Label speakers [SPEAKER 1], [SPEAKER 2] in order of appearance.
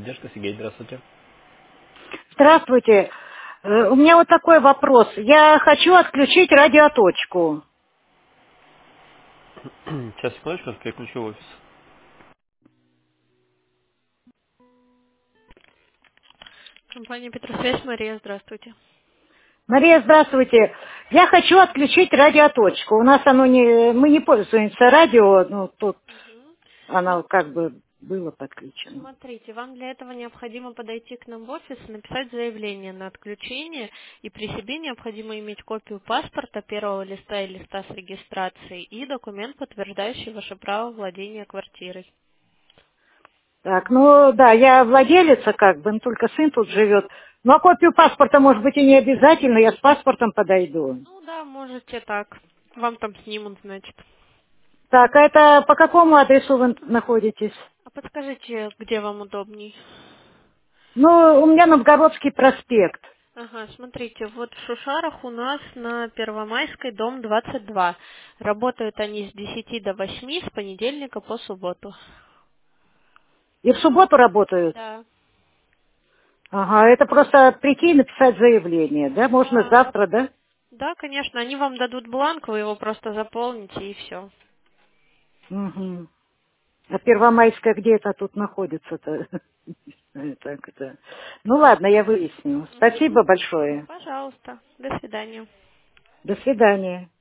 [SPEAKER 1] поддержка. Сергей, здравствуйте.
[SPEAKER 2] Здравствуйте. У меня вот такой вопрос. Я хочу отключить радиоточку.
[SPEAKER 1] Сейчас, секундочку, переключу в офис. Компания Петросвязь, Мария, здравствуйте.
[SPEAKER 2] Мария, здравствуйте. Я хочу отключить радиоточку. У нас мы не пользуемся радио, ну тут оно как бы было подключено.
[SPEAKER 1] Смотрите, вам для этого необходимо подойти к нам в офис, написать заявление на отключение, и при себе необходимо иметь копию паспорта, первого листа и листа с регистрацией, и документ, подтверждающий ваше право владения квартирой.
[SPEAKER 2] Так, ну да, я владелица как бы, но только сын тут живет. Ну а копию паспорта, может быть, и не обязательно, я с паспортом подойду.
[SPEAKER 1] Ну да, можете так. Вам там снимут, значит.
[SPEAKER 2] Так, а это по какому адресу вы находитесь?
[SPEAKER 1] А подскажите, где вам удобней?
[SPEAKER 2] Ну, у меня Новгородский проспект.
[SPEAKER 1] Ага, смотрите, вот в Шушарах у нас на Первомайской, дом 22. Работают они с 10 до 8 с понедельника по субботу.
[SPEAKER 2] И в субботу работают?
[SPEAKER 1] Да.
[SPEAKER 2] Ага, это просто прийти и написать заявление, да? Можно
[SPEAKER 1] Да.
[SPEAKER 2] завтра, да?
[SPEAKER 1] Да, конечно, они вам дадут бланк, вы его просто заполните и все.
[SPEAKER 2] Угу. А Первомайская где это тут находится-то? Так, это. Ну ладно, я выясню. Спасибо большое.
[SPEAKER 1] Пожалуйста. До свидания.
[SPEAKER 2] До свидания.